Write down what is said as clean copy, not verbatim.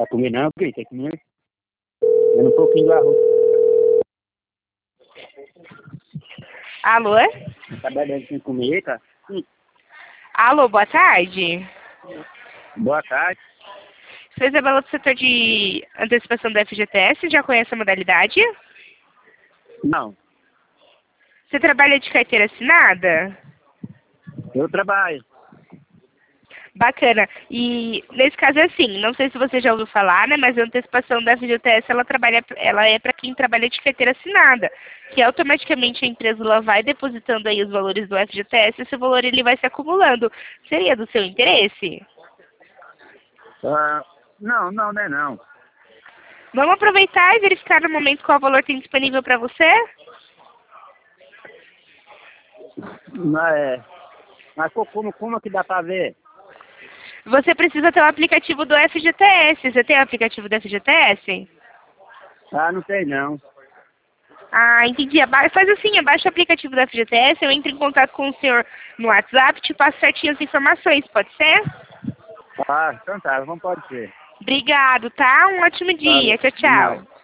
comer não, porque tem que comer. Dando um pouquinho do arroz. Alô? Tá bebendo sem comer, cara? Alô, boa tarde. Boa tarde. Sou Isabela do setor de antecipação da FGTS, já conhece a modalidade? Não, Você trabalha de carteira assinada? eu trabalho. Bacana. E nesse caso é assim, não sei se você já ouviu falar, né, mas a antecipação da FGTS, ela é para quem trabalha de carteira assinada, que automaticamente a empresa ela vai depositando aí os valores do FGTS e esse valor ele vai se acumulando. Seria do seu interesse? Não, não é não. Vamos aproveitar e verificar no momento qual valor tem disponível para você? Mas como é que dá pra ver? Você precisa ter o aplicativo do FGTS. Você tem o aplicativo do FGTS? Não sei não. Ah, entendi. Faz assim, abaixa o aplicativo do FGTS, eu entro em contato com o senhor no WhatsApp, te passo certinho as informações, pode ser? Então tá, pode ser. Obrigado, tá? Um ótimo dia. Tchau, De nada. tchau.